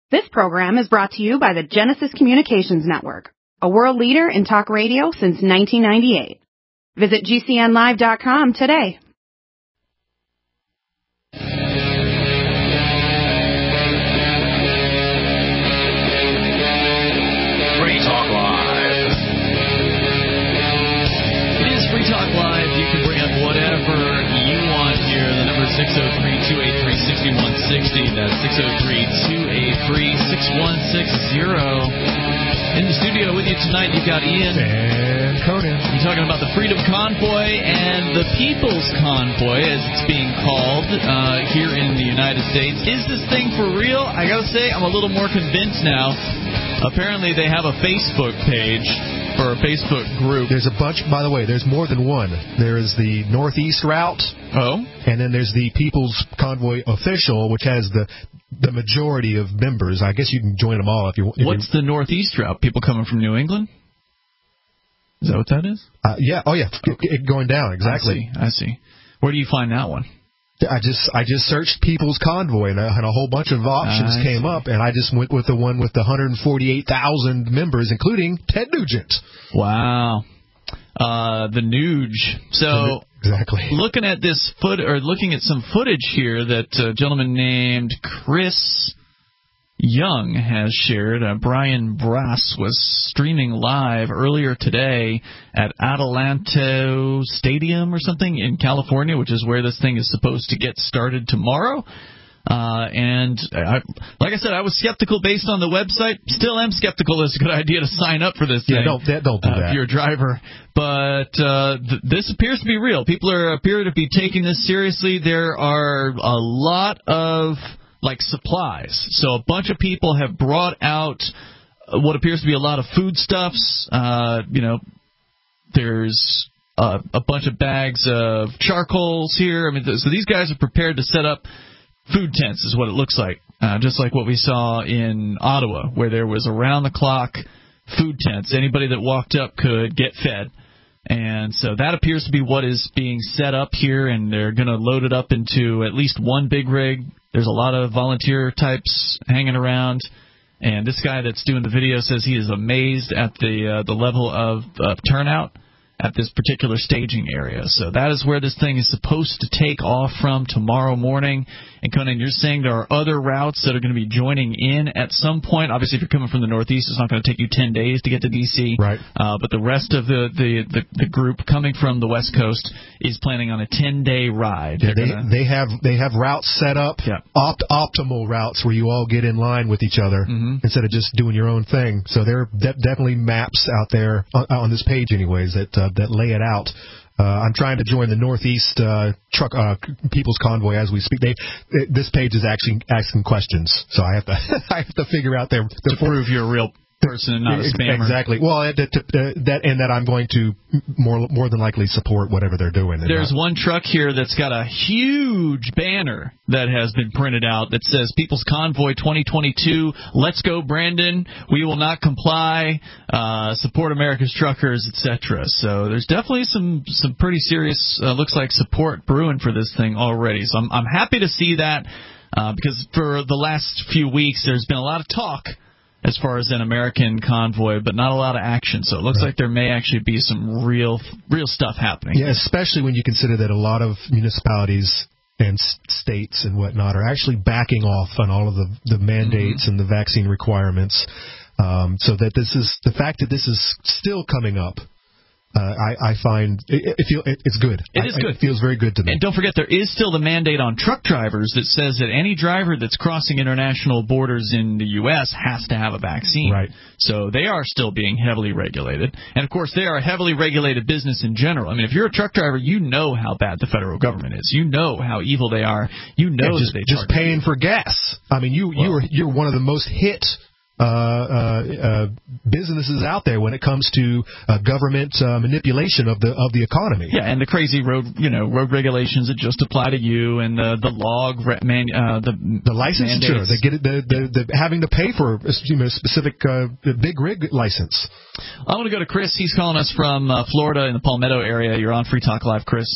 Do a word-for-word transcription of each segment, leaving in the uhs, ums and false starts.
This program is brought to you by the Genesis Communications Network, a world leader in talk radio since nineteen ninety-eight. Visit G C N live dot com today. Free Talk Live. It is Free Talk Live. You can bring up whatever you want here. The number is six oh three, two eight three, six one six oh. That's six oh three, two eight three, six one six oh. In the studio with you tonight, you've got Ian. And Conan. You're talking about the Freedom Convoy and the People's Convoy, as it's being called uh, here in the United States. Is this thing for real? I gotta say, I'm a little more convinced now. Apparently, they have a Facebook page or a Facebook group. There's a bunch, by the way, there's more than one. There is the Northeast route. Oh. And then there's the People's Convoy Official, which has the the majority of members. I guess you can join them all if you want. What's the Northeast route? People coming from New England? Is that what that is? Uh, yeah. Oh, yeah. It, it going down. Exactly. I see. I see. Where do you find that one? I just I just searched People's Convoy, and a, and a whole bunch of options I came see. up, and I just went with the one with the one hundred forty-eight thousand members, including Ted Nugent. Wow. Uh, the Nuge. So, exactly. Looking at this foot, or looking at some footage here that a gentleman named Chris Young has shared. Uh, Brian Brass was streaming live earlier today at Adelanto Stadium or something in California, which is where this thing is supposed to get started tomorrow. Uh, and I, like I said, I was skeptical based on the website. Still am skeptical it's a good idea to sign up for this thing. Yeah, don't, don't do uh, that. If you're a driver. But uh, th- this appears to be real. People are appear to be taking this seriously. There are a lot of like supplies. So a bunch of people have brought out what appears to be a lot of foodstuffs. Uh, you know, there's uh, a bunch of bags of charcoals here. I mean, th- so these guys are prepared to set up food tents is what it looks like, uh, just like what we saw in Ottawa, where there was around-the-clock food tents. Anybody that walked up could get fed. And so that appears to be what is being set up here, and they're going to load it up into at least one big rig. There's a lot of volunteer types hanging around. And this guy that's doing the video says he is amazed at the uh, the level of uh, turnout at this particular staging area. So that is where this thing is supposed to take off from tomorrow morning. And Conan, you're saying there are other routes that are going to be joining in at some point. Obviously, if you're coming from the Northeast, it's not going to take you ten days to get to D C. Right. Uh, but the rest of the, the, the, the group coming from the West Coast is planning on a ten-day ride. Yeah, they gonna... they have they have routes set up, yeah. opt, optimal routes where you all get in line with each other mm-hmm. instead of just doing your own thing. So there are de- definitely maps out there on, on this page, anyways, that uh, that lay it out. Uh, I'm trying to join the Northeast uh, truck uh, People's Convoy as we speak. They, they, this page is actually asking questions, so I have to I have to figure out their to prove you're a real person and not a spammer. Exactly. Well, that, uh, that and that I'm going to more more than likely support whatever they're doing. There's not. one truck here that's got a huge banner that has been printed out that says People's Convoy twenty twenty-two, let's go Brandon, we will not comply, uh, support America's truckers, et cetera. So there's definitely some, some pretty serious, uh, looks like support brewing for this thing already. So I'm, I'm happy to see that uh, because for the last few weeks there's been a lot of talk as far as an American convoy, but not a lot of action. So it looks right. like there may actually be some real real stuff happening. Yeah, especially when you consider that a lot of municipalities and states and whatnot are actually backing off on all of the, the mandates mm-hmm. and the vaccine requirements. Um, so that this is the fact that this is still coming up. Uh, I, I find it, it feel it, it's good. It is I, good. It feels very good to me. And don't forget, there is still the mandate on truck drivers that says that any driver that's crossing international borders in the U S has to have a vaccine. Right. So they are still being heavily regulated. And, of course, they are a heavily regulated business in general. I mean, if you're a truck driver, you know how bad the federal government is. You know how evil they are. You know yeah, just, that they just paying for gas. I mean, you, well, you are, you're one of the most hit Uh, uh, uh, businesses out there when it comes to uh, government uh, manipulation of the of the economy. Yeah, and the crazy road you know road regulations that just apply to you, and the the log man, uh, the the licensure they get it, the, the the having to pay for you know specific uh, big rig license. I want to go to Chris. He's calling us from uh, Florida in the Palmetto area. You're on Free Talk Live, Chris.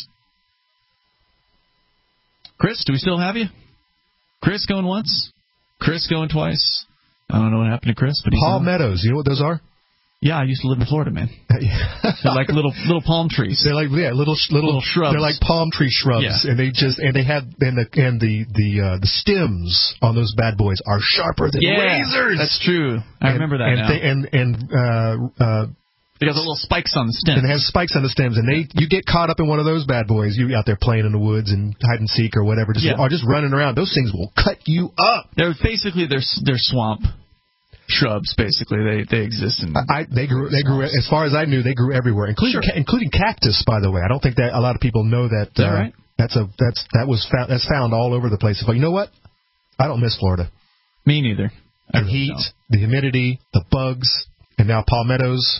Chris, do we still have you? Chris going once? Chris going twice? I don't know what happened to Chris, but he's palmettos. You know what those are? Yeah, I used to live in Florida, man. They're like little little palm trees. They're like yeah, little little, little shrubs. They're like palm tree shrubs, yeah. and they just and they have and the and the the uh, the stems on those bad boys are sharper than yeah, razors. That's true. I and, remember that and now. They, and and uh, uh, they got the little spikes on the stems. And they have spikes on the stems, and they you get caught up in one of those bad boys. You out there playing in the woods and hide and seek or whatever, just yeah. or just running around. Those things will cut you up. They're basically they're they're swamp shrubs. Basically, they they exist in. I, they grew. They grew as far as I knew. They grew everywhere, including sure. ca- including cactus. By the way, I don't think that a lot of people know that. Is that uh, right? That's a that's that was found that's found all over the place. But you know what? I don't miss Florida. Me neither. The really heat, don't. the humidity, the bugs, and now palmettos.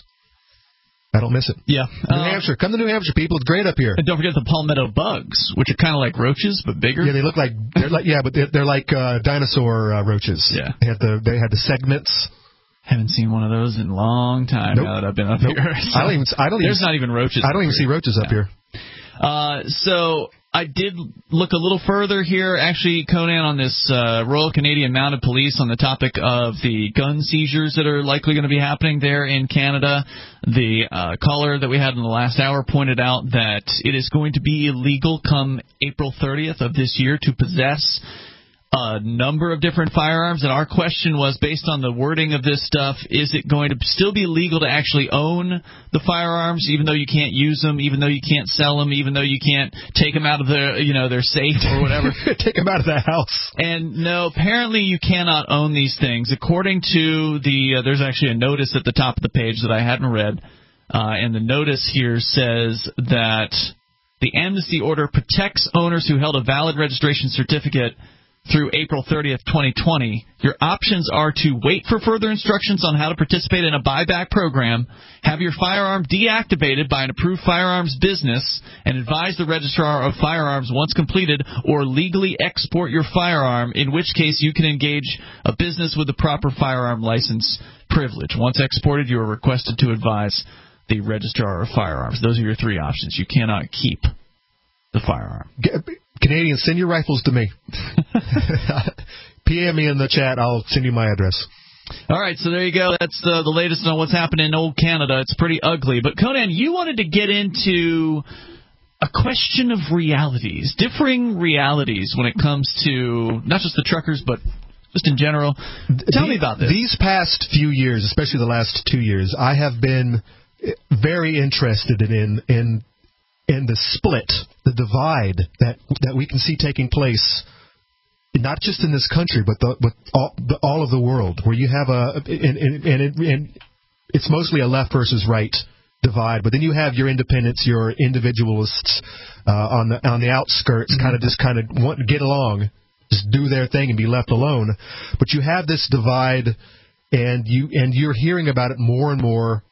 I don't miss it. Yeah. New uh, Hampshire. Come to New Hampshire, people. It's great up here. And don't forget the palmetto bugs, which are kind of like roaches, but bigger. Yeah, they look like, they're like yeah, but they're, they're like uh, dinosaur uh, roaches. Yeah. They had the, they had the segments. Haven't seen one of those in a long time nope. now that I've been up nope. here. So I don't even, I don't there's even, not even roaches. I don't even here. see roaches up yeah. here. Uh, so I did look a little further here, actually, Conan, on this uh, Royal Canadian Mounted Police on the topic of the gun seizures that are likely going to be happening there in Canada. The uh, caller that we had in the last hour pointed out that it is going to be illegal come April thirtieth of this year to possess a number of different firearms, and our question was, based on the wording of this stuff, is it going to still be legal to actually own the firearms, even though you can't use them, even though you can't sell them, even though you can't take them out of their, you know, their safe or whatever? Take them out of the house. And no, apparently you cannot own these things. According to the, uh, there's actually a notice at the top of the page that I hadn't read, uh, and the notice here says that the amnesty order protects owners who held a valid registration certificate through April thirtieth, twenty twenty. Your options are to wait for further instructions on how to participate in a buyback program, have your firearm deactivated by an approved firearms business, and advise the registrar of firearms once completed, or legally export your firearm, in which case you can engage a business with the proper firearm license privilege. Once exported, you are requested to advise the registrar of firearms. Those are your three options. You cannot keep the firearm. Canadians, send your rifles to me. P M me in the chat. I'll send you my address. All right, so there you go. That's the, the latest on what's happening in old Canada. It's pretty ugly. But, Conan, you wanted to get into a question of realities, differing realities when it comes to not just the truckers, but just in general. Tell the, me about this. These past few years, especially the last two years, I have been very interested in in in the split, the divide that that we can see taking place, not just in this country, but the, but all, the, all of the world, where you have a and and, and, it, and it's mostly a left versus right divide, but then you have your independents, your individualists uh, on the on the outskirts, mm-hmm. kind of just kind of want to get along, just do their thing and be left alone. But you have this divide, and you and you're hearing about it more and more.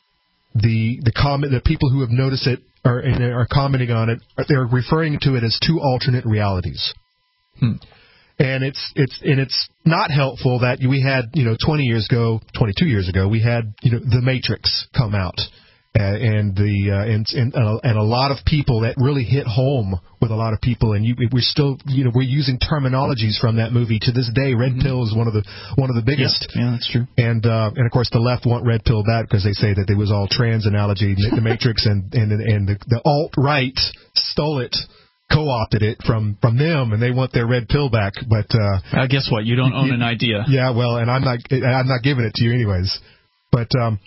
The the comment the people who have noticed it are and are commenting on it, they're referring to it as two alternate realities. Hmm. And it's it's and it's not helpful that we had, you know, twenty years ago, twenty-two years ago, we had, you know, The Matrix come out, uh, and the uh, and and uh, and a lot of people that really hit home with a lot of people, and you, we're still, you know, we're using terminologies from that movie to this day. Red mm-hmm. pill is one of the one of the biggest. Yeah, yeah that's true. And uh, and of course the left want red pill back because they say that it was all trans analogy, The Matrix, and and and the, the alt right stole it. Co-opted it from, from them, and they want their red pill back. But uh, uh, guess what? You don't own you, an idea. Yeah, well, and I'm not I'm not giving it to you anyways. But um,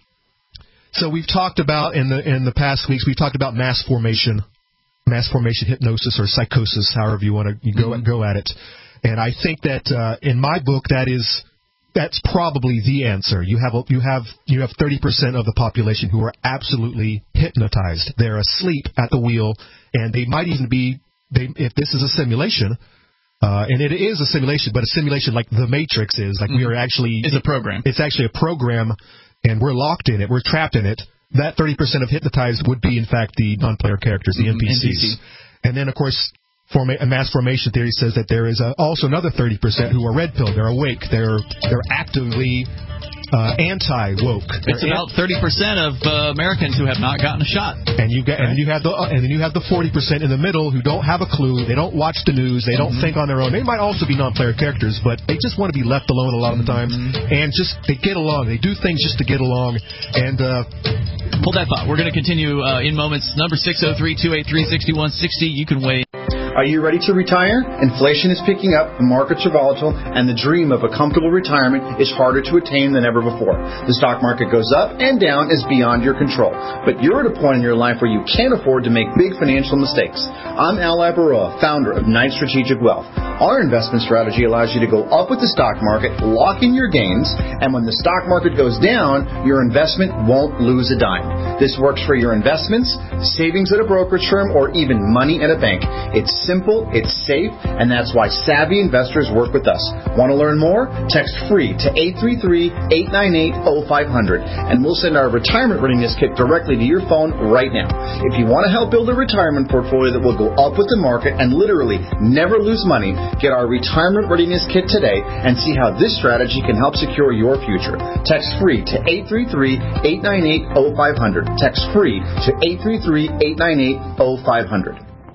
so we've talked about in the in the past weeks, we've talked about mass formation, mass formation hypnosis or psychosis, however you want to you go mm-hmm. go at it. And I think that uh, in my book, that is that's probably the answer. You have you have you have thirty percent of the population who are absolutely hypnotized. They're asleep at the wheel, and they might even be. They, if this is a simulation, uh, and it is a simulation, but a simulation like The Matrix is, like mm-hmm. we are actually... It's a program. It's actually a program, and we're locked in it. We're trapped in it. That thirty percent of hypnotized would be, in fact, the non-player characters, the mm-hmm. N P Cs. N P C. And then, of course, forma- mass formation theory says that there is a, also another thirty percent who are red pill. They're awake. They're they're actively uh, anti-woke. It's They're about thirty percent of uh, Americans who have not gotten a shot. And you get, right. and you have the, uh, and then you have the forty percent in the middle who don't have a clue. They don't watch the news. They don't mm-hmm. think on their own. They might also be non-player characters, but they just want to be left alone a lot of the times. Mm-hmm. And just they get along. They do things just to get along. And uh, hold that thought. We're going to continue uh, in moments. Number six oh three, two eight three, six one six zero. You can weigh. Are you ready to retire? Inflation is picking up, the markets are volatile, and the dream of a comfortable retirement is harder to attain than ever before. The stock market goes up and down is beyond your control. But you're at a point in your life where you can't afford to make big financial mistakes. I'm Al Labaroa, founder of Knight Strategic Wealth. Our investment strategy allows you to go up with the stock market, lock in your gains, and when the stock market goes down, your investment won't lose a dime. This works for your investments, savings at a brokerage firm, or even money at a bank. It's simple, it's safe, and that's why savvy investors work with us. Want to learn more? Text FREE to eight three three, eight nine eight, oh five hundred, and we'll send our retirement readiness kit directly to your phone right now. If you want to help build a retirement portfolio that will go up with the market and literally never lose money, get our retirement readiness kit today and see how this strategy can help secure your future. Text FREE to eight three three, eight nine eight, oh five hundred. Text FREE to eight three three, eight nine eight, oh five hundred.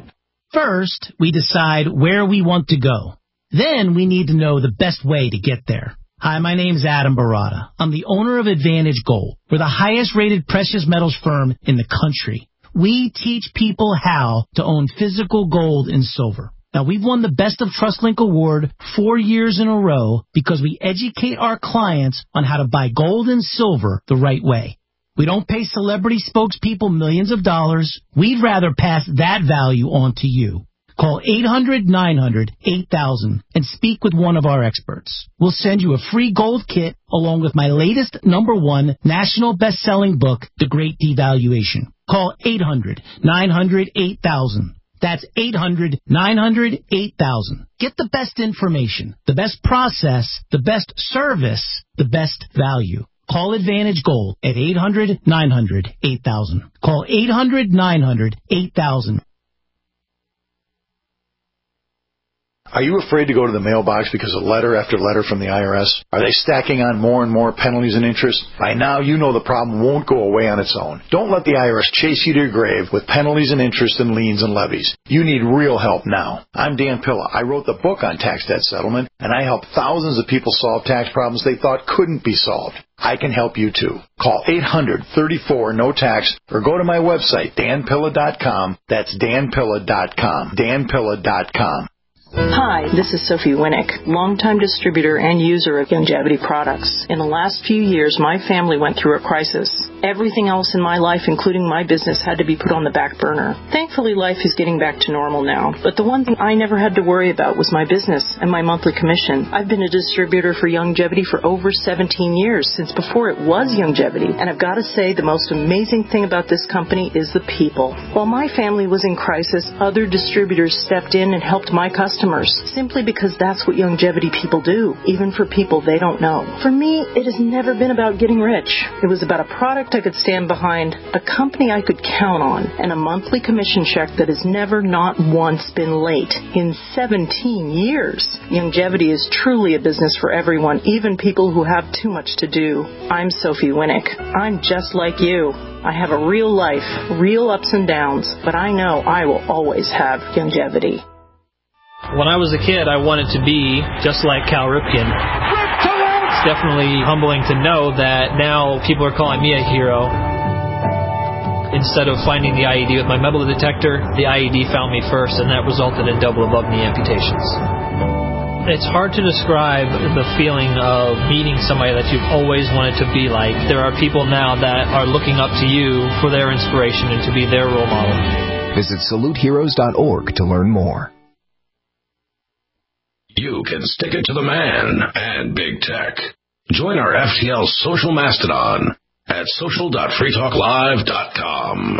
First, we decide where we want to go. Then we need to know the best way to get there. Hi, my name is Adam Barata. I'm the owner of Advantage Gold. We're the highest-rated precious metals firm in the country. We teach people how to own physical gold and silver. Now, we've won the Best of TrustLink Award four years in a row because we educate our clients on how to buy gold and silver the right way. We don't pay celebrity spokespeople millions of dollars. We'd rather pass that value on to you. Call eight hundred, nine hundred, eight thousand and speak with one of our experts. We'll send you a free gold kit along with my latest number one national best-selling book, The Great Devaluation. Call eight hundred, nine hundred, eight thousand. That's eight hundred, nine hundred, eight thousand. Get the best information, the best process, the best service, the best value. Call Advantage Gold at eight hundred, nine hundred, eight thousand. Call eight hundred, nine hundred, eight thousand. Are you afraid to go to the mailbox because of letter after letter from the I R S? Are they stacking on more and more penalties and interest? By now, you know the problem won't go away on its own. Don't let the I R S chase you to your grave with penalties and interest and liens and levies. You need real help now. I'm Dan Pilla. I wrote the book on tax debt settlement, and I help thousands of people solve tax problems they thought couldn't be solved. I can help you too. Call eight hundred, thirty-four, no tax or go to my website, dan pilla dot com. That's dan pilla dot com. dan pilla dot com. Hi, this is Sophie Winnick, longtime distributor and user of Youngevity products. In the last few years, my family went through a crisis. Everything else in my life, including my business, had to be put on the back burner. Thankfully, life is getting back to normal now. But the one thing I never had to worry about was my business and my monthly commission. I've been a distributor for Youngevity for over seventeen years, since before it was Youngevity. And I've got to say, the most amazing thing about this company is the people. While my family was in crisis, other distributors stepped in and helped my customers. Simply because that's what Youngevity people do, even for people they don't know. For me, it has never been about getting rich. It was about a product I could stand behind, a company I could count on, and a monthly commission check that has never not once been late in seventeen years. Youngevity is truly a business for everyone, even people who have too much to do. I'm Sophie Winnick. I'm just like you. I have a real life, real ups and downs, but I know I will always have Youngevity. When I was a kid, I wanted to be just like Cal Ripken. It's definitely humbling to know that now people are calling me a hero. Instead of finding the I E D with my metal detector, the I E D found me first, and that resulted in double above-knee amputations. It's hard to describe the feeling of meeting somebody that you've always wanted to be like. There are people now that are looking up to you for their inspiration and to be their role model. Visit salute heroes dot org to learn more. You can stick it to the man and big tech. Join our F T L social mastodon at social dot free talk live dot com.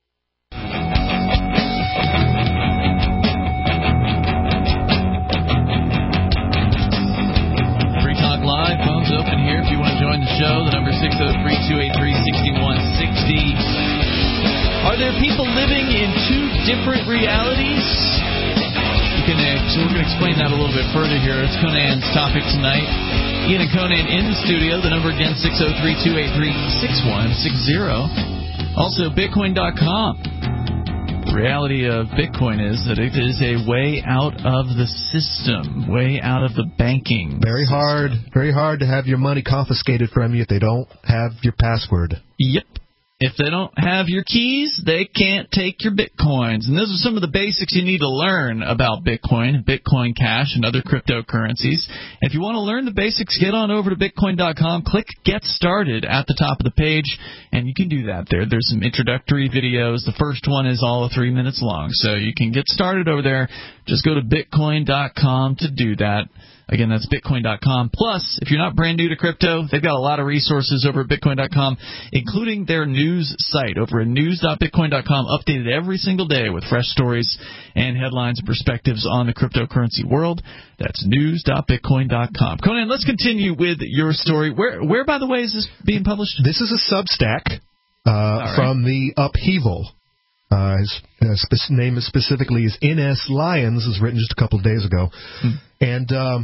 Free Talk Live, phones open here if you want to join the show. The number six oh three, two eight three, six one six oh. Are there people living in two different realities? You can, uh, so we're going to explain that a little bit further here. It's Conan's topic tonight. Ian and Conan in the studio. The number again, six oh three, two eight three, six one six zero. Also, Bitcoin dot com. The reality of Bitcoin is that it is a way out of the system, way out of the banking Very system. hard, very hard to have your money confiscated from you if they don't have your password. Yep. If they don't have your keys, they can't take your Bitcoins. And those are some of the basics you need to learn about Bitcoin, Bitcoin Cash, and other cryptocurrencies. If you want to learn the basics, get on over to Bitcoin dot com. Click Get Started at the top of the page, and you can do that there. There's some introductory videos. The first one is all of three minutes long, so you can get started over there. Just go to Bitcoin dot com to do that. Again, that's Bitcoin dot com. Plus, if you're not brand new to crypto, they've got a lot of resources over at Bitcoin dot com, including their news site over at news dot bitcoin dot com, updated every single day with fresh stories and headlines and perspectives on the cryptocurrency world. That's news dot bitcoin dot com. Conan, let's continue with your story. Where, where by the way, is this being published? This is a Substack uh, right. from the Upheaval. Uh, his uh, spe- name is specifically is N S Lyons. It was written just a couple of days ago. Hmm. And um,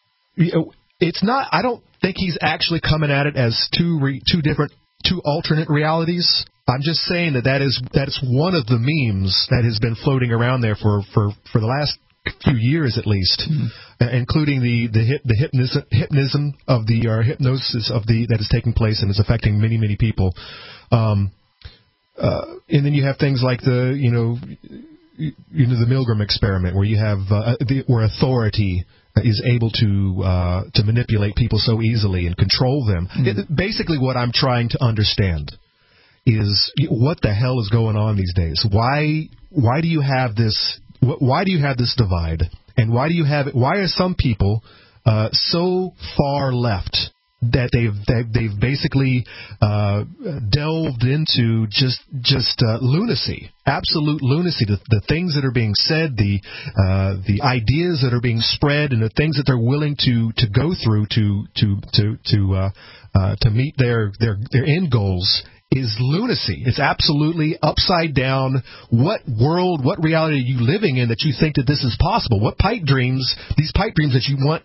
it's not, I don't think he's actually coming at it as two re, two different, two alternate realities. I'm just saying that that is that is one of the memes that has been floating around there for, for, for the last few years at least, mm-hmm. uh, including the the, hip, the hypnism, hypnism of the or hypnosis of the that is taking place and is affecting many many people. Um, uh, and then you have things like the you know you know the Milgram experiment where you have uh, the, where authority is able to uh, to manipulate people so easily and control them. Mm-hmm. It, basically, what I'm trying to understand is what the hell is going on these days. Why why do you have this? Why do you have this divide? And why do you have it? Why are some people uh, so far left that they've they've, they've basically uh, delved into just just uh, lunacy, absolute lunacy? The, the things that are being said, the uh, the ideas that are being spread, and the things that they're willing to, to go through to to to to uh, uh, to meet their, their their end goals is lunacy. It's absolutely upside down. What world, what reality are you living in that you think that this is possible? What pipe dreams, these pipe dreams that you want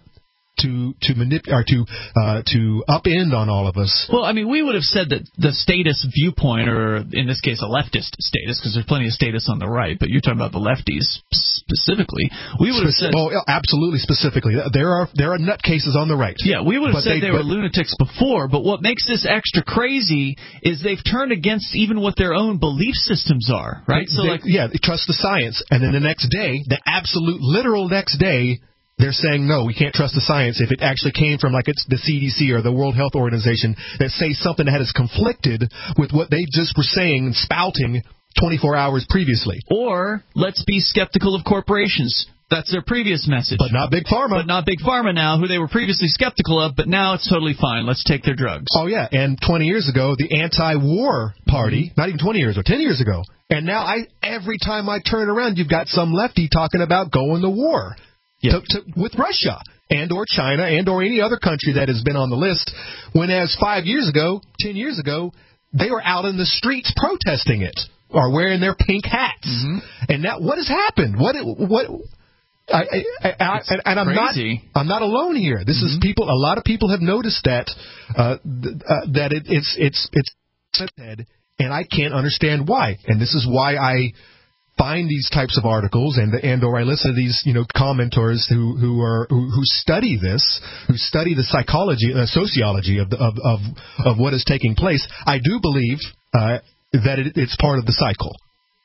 to to manip- or to uh, to upend on all of us? Well, I mean, we would have said that the status viewpoint, or in this case, a leftist status, because there's plenty of status on the right, but you're talking about the lefties specifically. We would have said, well, absolutely specifically. There are there are nutcases on the right. Yeah, we would have said they, they were lunatics before. But what makes this extra crazy is they've turned against even what their own belief systems are, right? They, so, they, like, yeah, they trust the science, and then the next day, the absolute literal next day, they're saying, no, we can't trust the science if it actually came from like it's the C D C or the World Health Organization that say something that has conflicted with what they just were saying and spouting twenty-four hours previously. Or let's be skeptical of corporations. That's their previous message. But not Big Pharma. But not Big Pharma now, who they were previously skeptical of, but now it's totally fine. Let's take their drugs. Oh, yeah. And twenty years ago, the anti-war party, mm-hmm. not even twenty years ago, ten years ago. And now I every time I turn around, you've got some lefty talking about going to war. Yep. To, to, with Russia and or China and or any other country that has been on the list, when as five years ago, ten years ago, they were out in the streets protesting it or wearing their pink hats. Mm-hmm. And now what has happened? What what? I, I, I, and, and I'm crazy. not I'm not alone here. This mm-hmm. is people. A lot of people have noticed that uh, th- uh, that it, it's it's it's head, and I can't understand why. And this is why I find these types of articles and and or I listen to these you know commenters who who are who, who study this, who study the psychology, uh, sociology of, the, of of of what is taking place. I do believe uh, that it, it's part of the cycle.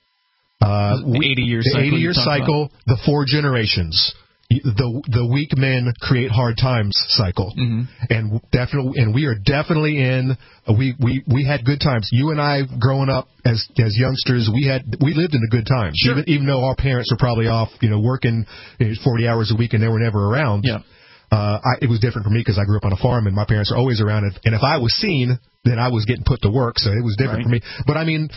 Uh, the eighty-year cycle. The eighty-year cycle. About. The four generations. The the weak men create hard times cycle, mm-hmm. and definitely, and we are definitely in. We, we we had good times. You and I, growing up as as youngsters, we had we lived in the good times. Sure. Even even though our parents were probably off, you know, working forty hours a week and they were never around. Yeah. Uh, I, it was different for me because I grew up on a farm and my parents are always around. And, and if I was seen, then I was getting put to work. So it was different right. for me. But I mean,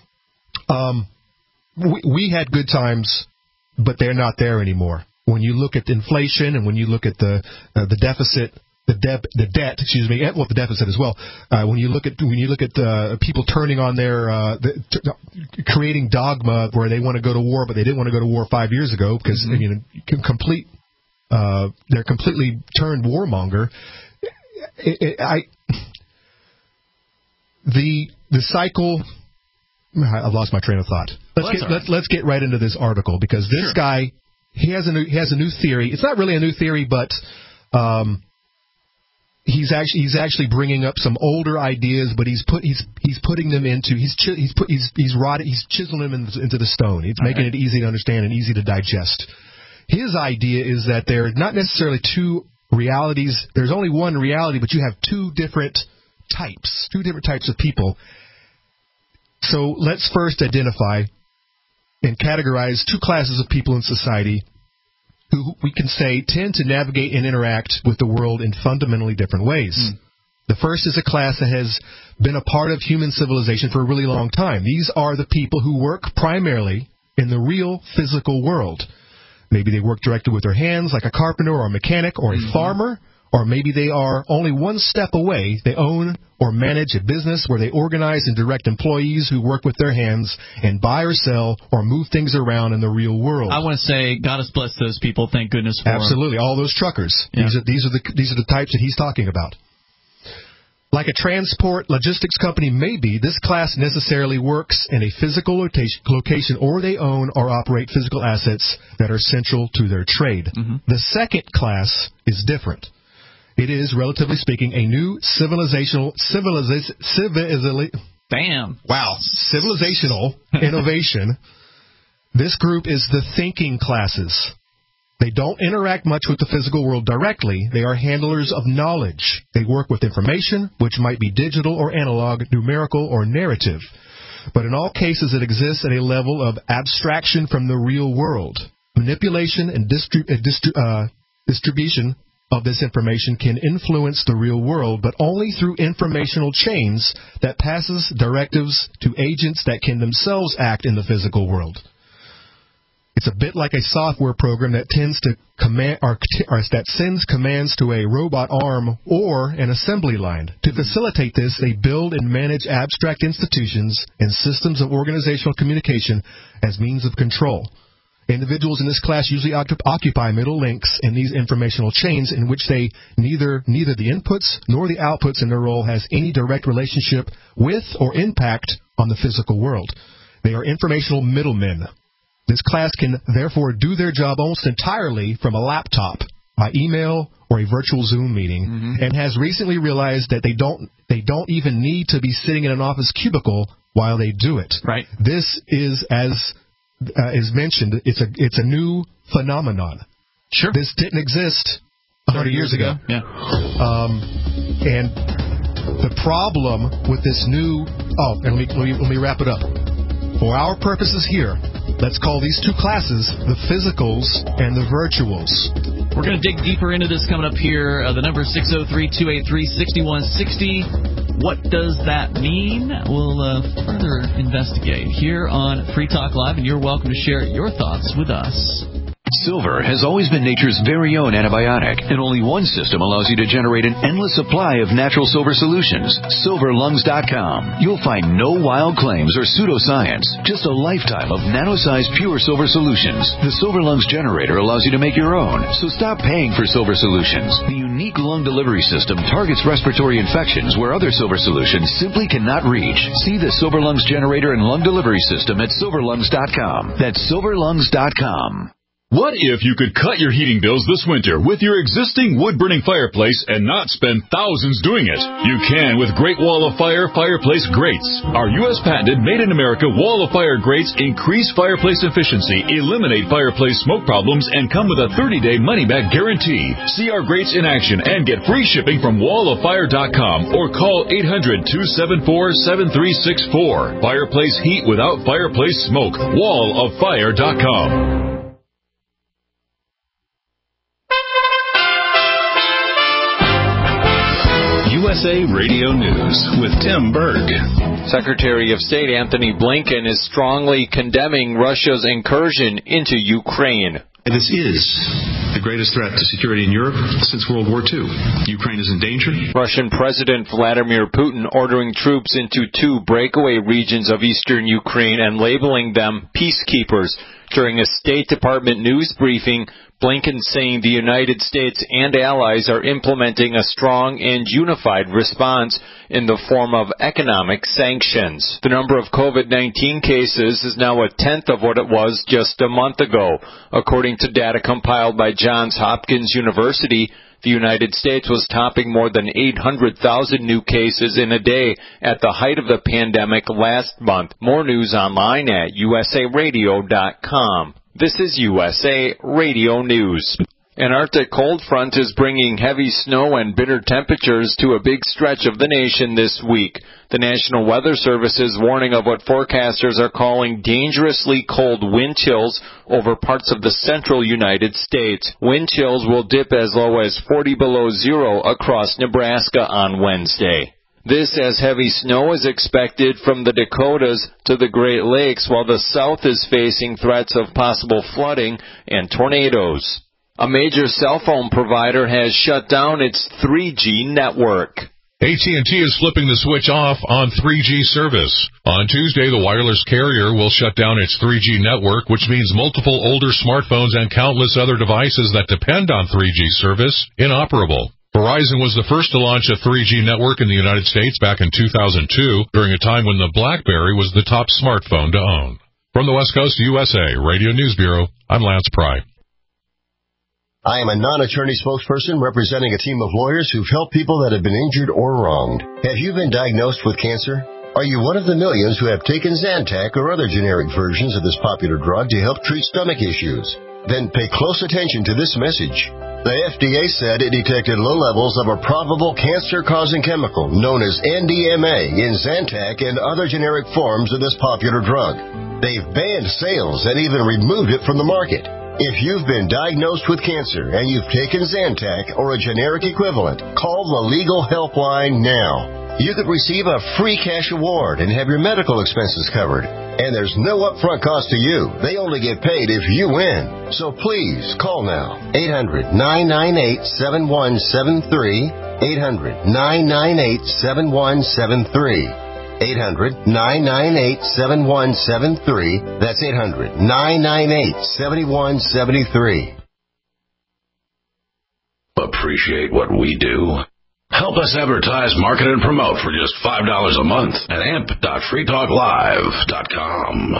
um, we we had good times, but they're not there anymore. When you look at inflation and when you look at the uh, the deficit, the debt, the debt, excuse me, well, the deficit as well. Uh, when you look at when you look at uh, people turning on their uh, the, t- creating dogma where they want to go to war, but they didn't want to go to war five years ago because mm-hmm. you know complete uh, they're completely turned warmonger. it, it, I the the cycle. I've lost my train of thought. Let's well, get right. let's let's get right into this article because this sure. guy he has a new he has a new theory. It's not really a new theory, but um, he's actually he's actually bringing up some older ideas, but he's put he's he's putting them into he's chi- he's put he's he's rotted, he's chiseling them in, into the stone. He's All making right. it easy to understand and easy to digest. His idea is that there are not necessarily two realities. There's only one reality, but you have two different types, two different types of people. So let's first identify and categorize two classes of people in society who we can say tend to navigate and interact with the world in fundamentally different ways. Mm. The first is a class that has been a part of human civilization for a really long time. These are the people who work primarily in the real physical world. Maybe they work directly with their hands like a carpenter or a mechanic or a mm-hmm. farmer. Or maybe they are only one step away. They own or manage a business where they organize and direct employees who work with their hands and buy or sell or move things around in the real world. I want to say, God has blessed those people. Thank goodness for Absolutely, them. all those truckers. Yeah. These are these are the these are the types that he's talking about. Like a transport logistics company may be, this class necessarily works in a physical location, or they own or operate physical assets that are central to their trade. Mm-hmm. The second class is different. It is, relatively speaking, a new civilizational, civiliza- civiliza- Bam. Wow, civilizational innovation. This group is the thinking classes. They don't interact much with the physical world directly. They are handlers of knowledge. They work with information, which might be digital or analog, numerical or narrative. But in all cases, it exists at a level of abstraction from the real world. Manipulation and distri- uh, distri- uh, distribution of this information can influence the real world, but only through informational chains that passes directives to agents that can themselves act in the physical world. It's a bit like a software program that tends to command or, or that sends commands to a robot arm or an assembly line. To facilitate this, they build and manage abstract institutions and systems of organizational communication as means of control. Individuals in this class usually occupy middle links in these informational chains in which they neither neither the inputs nor the outputs in their role has any direct relationship with or impact on the physical world. They are informational middlemen. This class can therefore do their job almost entirely from a laptop, by email, or a virtual Zoom meeting, mm-hmm. and has recently realized that they don't they don't even need to be sitting in an office cubicle while they do it. Right. This is as Uh, is mentioned, it's a it's a new phenomenon. Sure. This didn't exist one hundred years ago. Yeah. Um, and the problem with this new... Oh, and let me, let me, let me wrap it up. For our purposes here, let's call these two classes the physicals and the virtuals. We're going to dig deeper into this coming up here. Uh, the number is six oh three, two eight three, six one six oh. What does that mean? We'll uh, further investigate here on Free Talk Live, and you're welcome to share your thoughts with us. Silver has always been nature's very own antibiotic, and only one system allows you to generate an endless supply of natural silver solutions. silver lungs dot com. You'll find no wild claims or pseudoscience, just a lifetime of nano-sized pure silver solutions. The Silver Lungs generator allows you to make your own, so stop paying for silver solutions. The unique lung delivery system targets respiratory infections where other silver solutions simply cannot reach. See the Silver Lungs generator and lung delivery system at silver lungs dot com. That's silver lungs dot com. What if you could cut your heating bills this winter with your existing wood-burning fireplace and not spend thousands doing it? You can with Great Wall of Fire fireplace grates. Our U S patented made-in-America Wall of Fire grates increase fireplace efficiency, eliminate fireplace smoke problems, and come with a thirty-day money-back guarantee. See our grates in action and get free shipping from wall of fire dot com or call eight hundred, two seven four, seven three six four. Fireplace heat without fireplace smoke. wall of fire dot com. U S A Radio News with Tim Berg. Secretary of State Anthony Blinken is strongly condemning Russia's incursion into Ukraine. This is the greatest threat to security in Europe since World War Two. Ukraine is in danger. Russian President Vladimir Putin ordering troops into two breakaway regions of eastern Ukraine and labeling them peacekeepers. During a State Department news briefing, Blinken saying the United States and allies are implementing a strong and unified response in the form of economic sanctions. The number of COVID nineteen cases is now a tenth of what it was just a month ago. According to data compiled by Johns Hopkins University, the United States was topping more than eight hundred thousand new cases in a day at the height of the pandemic last month. More news online at U S A radio dot com. This is U S A Radio News. An Arctic cold front is bringing heavy snow and bitter temperatures to a big stretch of the nation this week. The National Weather Service is warning of what forecasters are calling dangerously cold wind chills over parts of the central United States. Wind chills will dip as low as forty below zero across Nebraska on Wednesday. This as heavy snow is expected from the Dakotas to the Great Lakes, while the South is facing threats of possible flooding and tornadoes. A major cell phone provider has shut down its three G network. A T and T is flipping the switch off on three G service. On Tuesday, the wireless carrier will shut down its three G network, which means multiple older smartphones and countless other devices that depend on three G service inoperable. Verizon was the first to launch a three G network in the United States back in two thousand two, during a time when the BlackBerry was the top smartphone to own. From the West Coast U S A Radio News Bureau, I'm Lance Pry. I am a non-attorney spokesperson representing a team of lawyers who've helped people that have been injured or wronged. Have you been diagnosed with cancer? Are you one of the millions who have taken Zantac or other generic versions of this popular drug to help treat stomach issues? Then pay close attention to this message. The F D A said it detected low levels of a probable cancer-causing chemical known as N D M A in Zantac and other generic forms of this popular drug. They've banned sales and even removed it from the market. If you've been diagnosed with cancer and you've taken Zantac or a generic equivalent, call the Legal Helpline now. You could receive a free cash award and have your medical expenses covered. And there's no upfront cost to you. They only get paid if you win. So please, call now. eight hundred, nine nine eight, seven one seven three. eight hundred, nine nine eight, seven one seven three. eight hundred, nine nine eight, seven one seven three. That's eight hundred, nine nine eight, seven one seven three. Appreciate what we do? Help us advertise, market, and promote for just five dollars a month at amp dot free talk live dot com.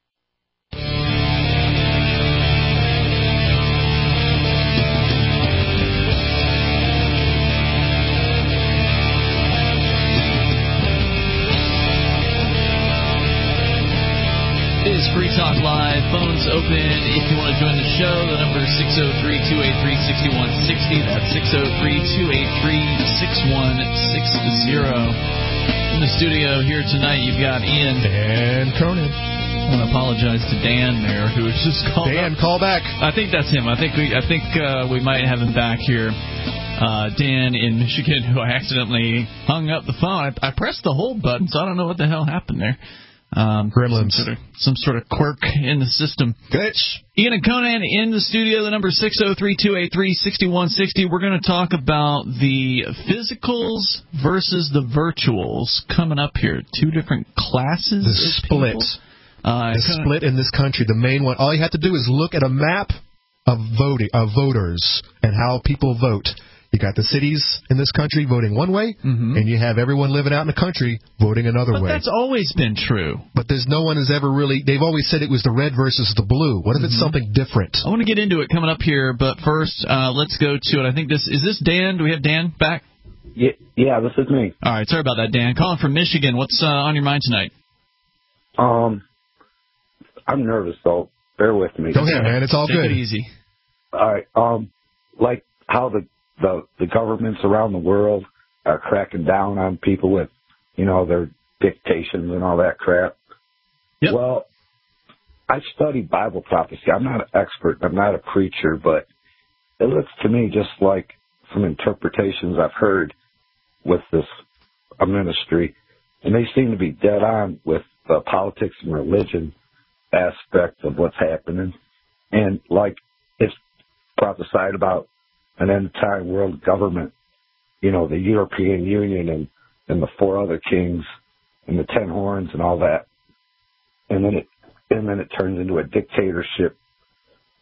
It is Free Talk Live. Phones open if you want to join the show. The number is six oh three, two eight three, six one six oh. That's six oh three, two eight three, six one six oh. In the studio here tonight, you've got Ian. Dan Cronin. I want to apologize to Dan there, who was just called Dan, up. call back. I think that's him. I think we I think uh, we might have him back here. Uh, Dan in Michigan, who I accidentally hung up the phone. I, I pressed the hold button, so I don't know what the hell happened there. Um, Gremlins. Some sort, of, some sort of quirk in the system. Glitch. Ian and Conan in the studio. The number is six oh three, two eight three, six one six oh. We're going to talk about the physicals versus the virtuals coming up here. Two different classes. The split. Uh, the kinda, split in this country. The main one. All you have to do is look at a map of voting of voters and how people vote. You got the cities in this country voting one way, mm-hmm. and you have everyone living out in the country voting another but way. But that's always been true. But there's no one has ever really, they've always said it was the red versus the blue. What if mm-hmm. it's something different? I want to get into it coming up here, but first, uh, let's go to it. I think this, is this Dan? Do we have Dan back? Yeah, yeah, this is me. All right, sorry about that, Dan. Calling from Michigan. What's uh, on your mind tonight? Um, I'm nervous, so bear with me. Go ahead, man. It's all Take good. Take it easy. All right. Um, like how the The, the governments around the world are cracking down on people with, you know, their dictations and all that crap. Yep. Well, I study Bible prophecy. I'm not an expert. I'm not a preacher, but it looks to me just like some interpretations I've heard with this uh, ministry, and they seem to be dead on with the politics and religion aspect of what's happening. And like it's prophesied about an end-time world government, you know, the European Union and, and the four other kings and the ten horns and all that. And then it and then it turns into a dictatorship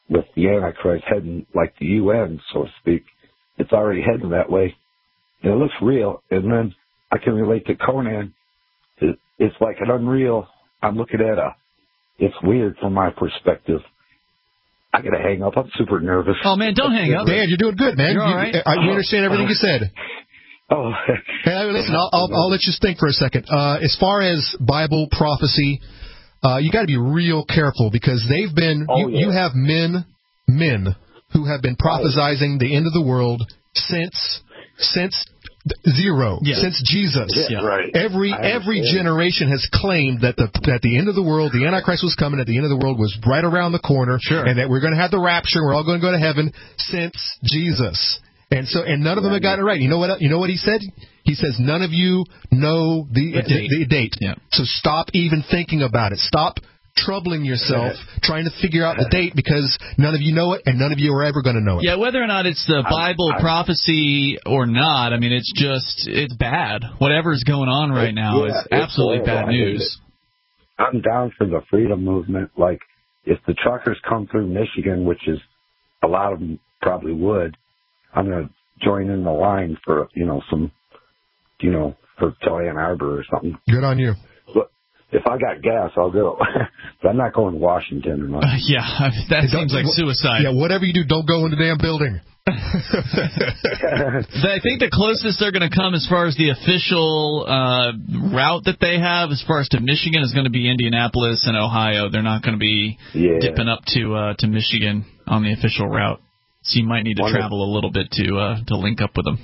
with the Antichrist heading like the U N, so to speak. It's already heading that way. And it looks real. And then I can relate to Conan. It, it's like an unreal. I'm looking at a. It's weird from my perspective. I gotta hang up. I'm super nervous. Oh man, don't hang up. Dan, you're doing good, man. You're all you, right. I, I understand everything you said. Oh, hey, listen, I'll, I'll, I'll let you think for a second. Uh, as far as Bible prophecy, uh, you got to be real careful because they've been. Oh, you, yeah. you have men, men who have been prophesizing the end of the world since since zero, yeah. since Jesus. Yeah, right. Every every generation has claimed that the that the end of the world, the Antichrist was coming. At the end of the world was right around the corner, sure. and that we're going to have the rapture. We're all going to go to heaven since Jesus. And so, and none of them have gotten it right. You know what? You know what he said? He says none of you know the the date. The, the date. Yeah. So stop even thinking about it. Stop troubling yourself trying to figure out the date because none of you know it, and none of you are ever going to know it. Yeah, whether or not it's the Bible I, I, prophecy or not, I mean, it's just it's bad. Whatever's going on right now yeah, is absolutely bad news. I'm down for the freedom movement. Like, if the truckers come through Michigan, which is a lot of them probably would, I'm going to join in the line for, you know, some, you know, for till Ann Arbor or something. Good on you. But if I got gas, I'll go. But I'm not going to Washington or nothing. Uh, yeah, that seems like suicide. Yeah, whatever you do, don't go in the damn building. I think the closest they're going to come as far as the official uh, route that they have as far as to Michigan is going to be Indianapolis and Ohio. They're not going to be yeah. dipping up to uh, to Michigan on the official route. So you might need to One travel a little bit to uh, to link up with them.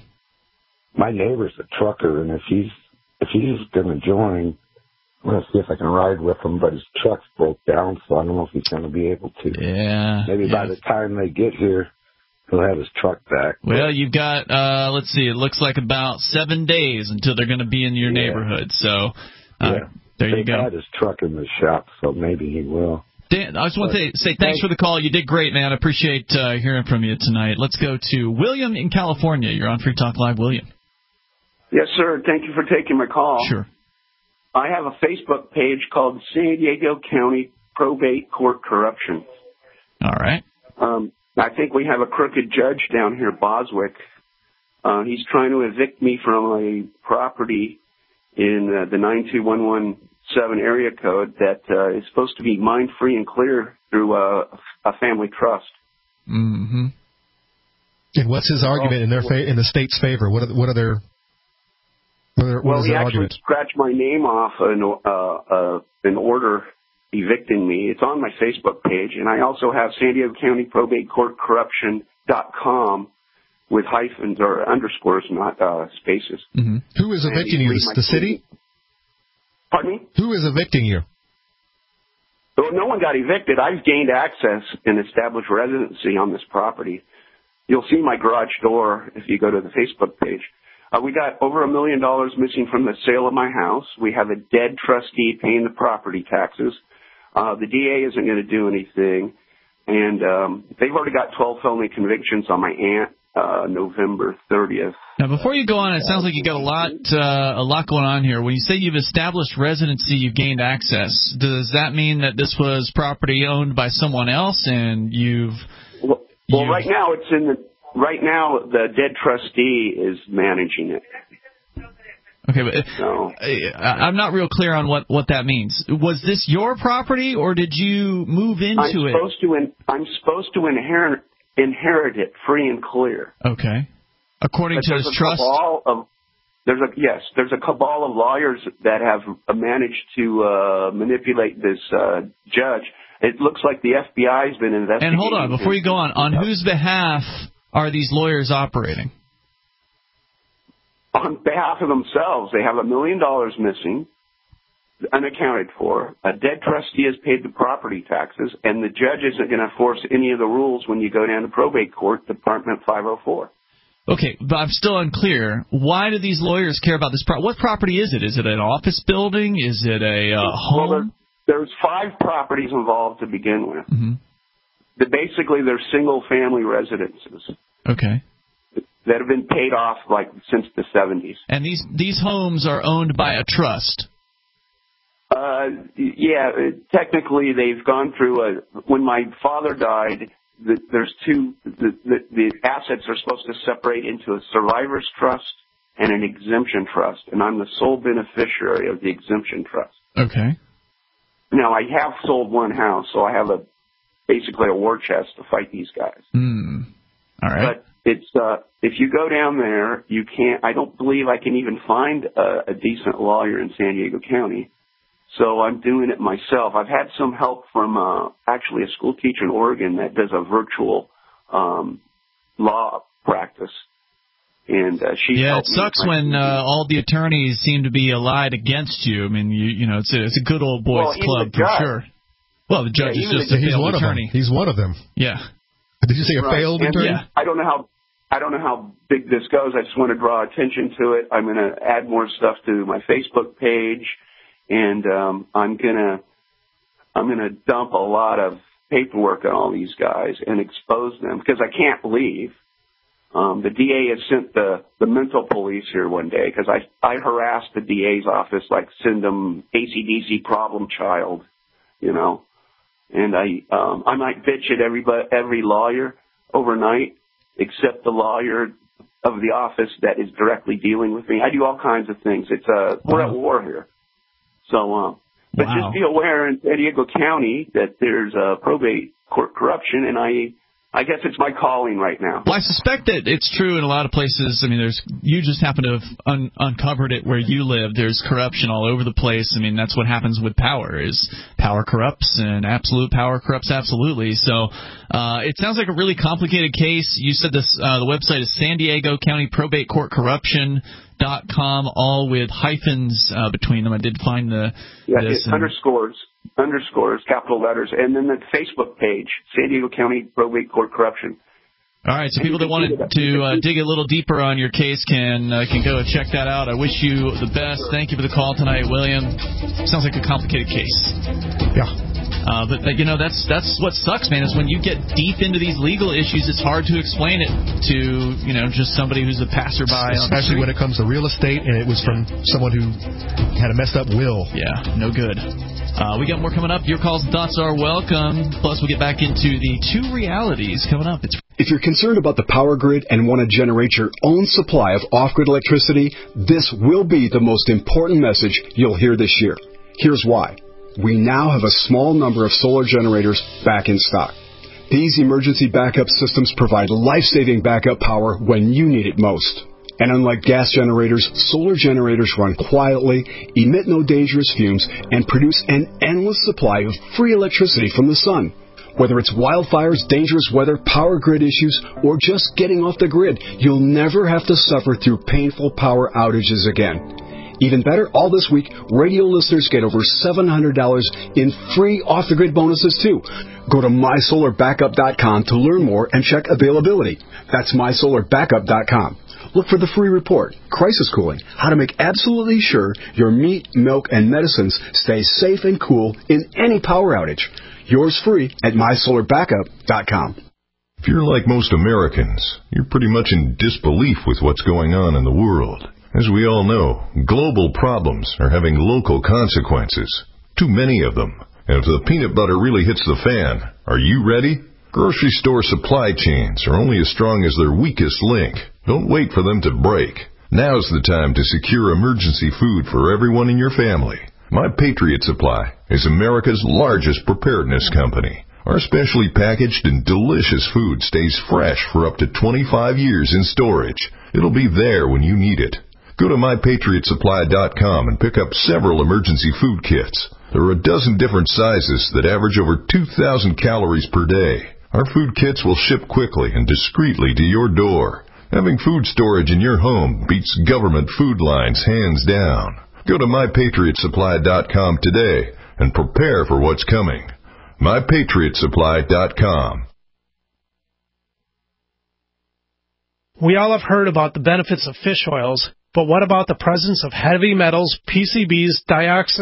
My neighbor's a trucker, and if he's if he's going to join, I'm going to see if I can ride with him. But his truck's broke down, so I don't know if he's going to be able to. Yeah. Maybe yeah. by the time they get here, he'll have his truck back. Well, you've got uh, let's see, it looks like about seven days until they're going to be in your yeah. neighborhood. So uh, yeah. there they you go. Had his truck in the shop, so maybe he will. Dan, I just want to say thanks for the call. You did great, man. I appreciate uh, hearing from you tonight. Let's go to William in California. You're on Free Talk Live, William. Yes, sir. Thank you for taking my call. Sure. I have a Facebook page called San Diego County Probate Court Corruption. All right. Um, I think we have a crooked judge down here, Boswick. Uh, he's trying to evict me from a property in uh, the nine two one one seven area code that uh, is supposed to be mine free and clear through a, a family trust. Mm-hmm. And what's his argument in their fa- in the state's favor? What are what are their what, are, what well, is he their actually argument? scratched my name off an uh, uh, an order evicting me. It's on my Facebook page, and I also have San Diego County Probate Court Corruption dot com with hyphens or underscores, not uh, spaces. Mm-hmm. Who is evicting you? The, the city? Pardon me? Who is evicting you? Well, no one got evicted. I've gained access and established residency on this property. You'll see my garage door if you go to the Facebook page. Uh, we got over a million dollars missing from the sale of my house. We have a dead trustee paying the property taxes. Uh, the D A isn't going to do anything. And um, they've already got twelve felony convictions on my aunt. Uh, November thirtieth. Now, before you go on, it sounds like you got a lot, uh, a lot going on here. When you say you've established residency, you've gained access. Does that mean that this was property owned by someone else, and you've? Well, well you've... right now it's in the. Right now, the dead trustee is managing it. Okay, but so, I'm not real clear on what, what that means. Was this your property, or did you move into I'm it? Supposed to in, I'm supposed to inherit. inherit it free and clear. Okay. According but to his trust? Of, there's a yes, there's a cabal of lawyers that have managed to uh, manipulate this uh, judge. It looks like the F B I's been investigating. And hold on, before you go on, on whose behalf are these lawyers operating? On behalf of themselves. They have a million dollars missing, unaccounted for. A dead trustee has paid the property taxes, and the judge isn't going to enforce any of the rules when you go down to probate court, Department five oh four. Okay, but I'm still unclear. Why do these lawyers care about this property? What property is it? Is it an office building? Is it a uh, home? Well, there, there's five properties involved to begin with. Mm-hmm. The, basically, they're single-family residences. Okay. That have been paid off like since the seventies. And these these homes are owned by a trust. Uh, yeah, technically they've gone through a, when my father died, the, there's two, the, the, the assets are supposed to separate into a survivor's trust and an exemption trust, and I'm the sole beneficiary of the exemption trust. Okay. Now, I have sold one house, so I have a basically a war chest to fight these guys. Hmm. All right. But it's uh, if you go down there, you can't. I don't believe I can even find a, a decent lawyer in San Diego County. So I'm doing it myself. I've had some help from uh, actually a school teacher in Oregon that does a virtual um, law practice. And uh, she yeah, it sucks when uh, all the attorneys seem to be allied against you. I mean, you you know, it's a, it's a good old boys well, club for sure. Well, the judge yeah, is just the, a he's failed one attorney. Of them. He's one of them. Yeah. Did you say a right. failed and, attorney? Yeah. I don't know how I don't know how big this goes. I just want to draw attention to it. I'm going to add more stuff to my Facebook page, and um, I'm gonna I'm gonna dump a lot of paperwork on all these guys and expose them because I can't leave. Um, the D A has sent the, the mental police here one day because I, I harassed the D A's office, like send them A C D C problem child, you know. And I um, I might bitch at every, every lawyer overnight except the lawyer of the office that is directly dealing with me. I do all kinds of things. It's uh, wow. We're at war here. So, um, but wow. just be aware in San Diego County that there's uh, probate court corruption, and I... I guess it's my calling right now. Well, I suspect that it's true in a lot of places. I mean, there's you just happen to have un- uncovered it where you live. There's corruption all over the place. I mean, that's what happens with power is power corrupts, and absolute power corrupts absolutely. So uh, it sounds like a really complicated case. You said this. Uh, the website is San Diego County Probate Court Corruption dot com, all with hyphens uh, between them. I did find the yeah, this it's and, underscores. Underscores, capital letters, and then the Facebook page, San Diego County Probate Court Corruption. All right, so people that wanted to uh, dig a little deeper on your case can uh, can go and check that out. I wish you the best. Thank you for the call tonight, William. Sounds like a complicated case. Yeah. Uh, but, but, you know, that's that's what sucks, man, is when you get deep into these legal issues, it's hard to explain it to, you know, just somebody who's a passerby. Especially when it comes to real estate, and it was from someone who had a messed up will. Yeah, no good. Uh, we got more coming up. Your calls and thoughts are welcome. Plus, we'll get back into the two realities coming up. It's If you're concerned about the power grid and want to generate your own supply of off-grid electricity, this will be the most important message you'll hear this year. Here's why. We now have a small number of solar generators back in stock. These emergency backup systems provide life-saving backup power when you need it most. And unlike gas generators, solar generators run quietly, emit no dangerous fumes, and produce an endless supply of free electricity from the sun. Whether it's wildfires, dangerous weather, power grid issues, or just getting off the grid, you'll never have to suffer through painful power outages again. Even better, all this week, radio listeners get over seven hundred dollars in free off-the-grid bonuses, too. Go to my solar backup dot com to learn more and check availability. That's my solar backup dot com. Look for the free report, Crisis Cooling, how to make absolutely sure your meat, milk, and medicines stay safe and cool in any power outage. Yours free at my solar backup dot com. If you're like most Americans, you're pretty much in disbelief with what's going on in the world. As we all know, global problems are having local consequences. Too many of them. And if the peanut butter really hits the fan, are you ready? Grocery store supply chains are only as strong as their weakest link. Don't wait for them to break. Now's the time to secure emergency food for everyone in your family. My Patriot Supply is America's largest preparedness company. Our specially packaged and delicious food stays fresh for up to twenty-five years in storage. It'll be there when you need it. Go to my patriot supply dot com and pick up several emergency food kits. There are a dozen different sizes that average over two thousand calories per day. Our food kits will ship quickly and discreetly to your door. Having food storage in your home beats government food lines hands down. Go to my patriot supply dot com today and prepare for what's coming. my patriot supply dot com. We all have heard about the benefits of fish oils, but what about the presence of heavy metals, P C Bs, dioxins,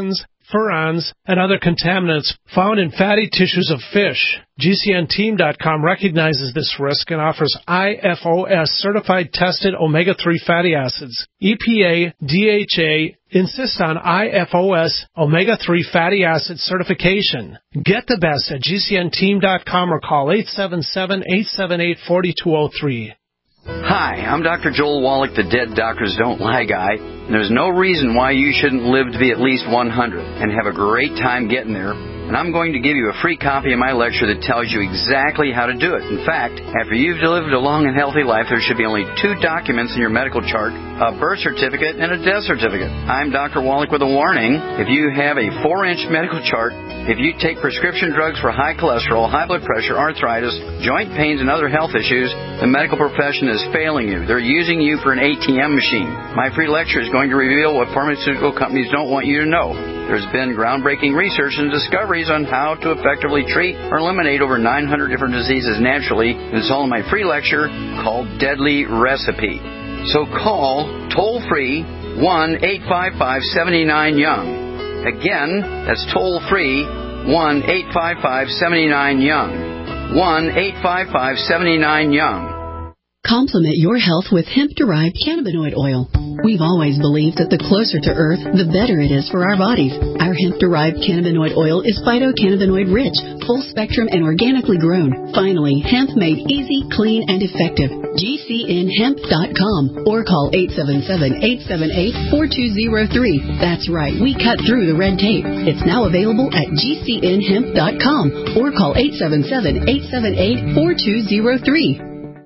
furans, and other contaminants found in fatty tissues of fish. G C N team dot com recognizes this risk and offers I F O S certified tested omega three fatty acids. E P A, D H A insist on I F O S omega three fatty acid certification. Get the best at G C N team dot com or call eight seven seven, eight seven eight, four two zero three. Hi, I'm Doctor Joel Wallach, the Dead Doctors Don't Lie guy. And there's no reason why you shouldn't live to be at least one hundred and have a great time getting there. And I'm going to give you a free copy of my lecture that tells you exactly how to do it. In fact, after you've lived a long and healthy life, there should be only two documents in your medical chart, a birth certificate and a death certificate. I'm Doctor Wallach with a warning. If you have a four-inch medical chart, if you take prescription drugs for high cholesterol, high blood pressure, arthritis, joint pains, and other health issues, the medical profession is failing you. They're using you for an A T M machine. My free lecture is going to reveal what pharmaceutical companies don't want you to know. There's been groundbreaking research and discoveries on how to effectively treat or eliminate over nine hundred different diseases naturally, and it's all in my free lecture called Deadly Recipe. So call toll-free one eight five five, seven nine, young. Again, that's toll-free one eight five five, seven nine, young. one eight five five, seven nine, young. Complement your health with hemp-derived cannabinoid oil. We've always believed that the closer to Earth, the better it is for our bodies. Our hemp-derived cannabinoid oil is phytocannabinoid-rich, full-spectrum, and organically grown. Finally, hemp made easy, clean, and effective. G C N hemp dot com or call eight seven seven, eight seven eight, four two zero three. That's right, we cut through the red tape. It's now available at G C N hemp dot com or call eight seven seven, eight seven eight, four two zero three.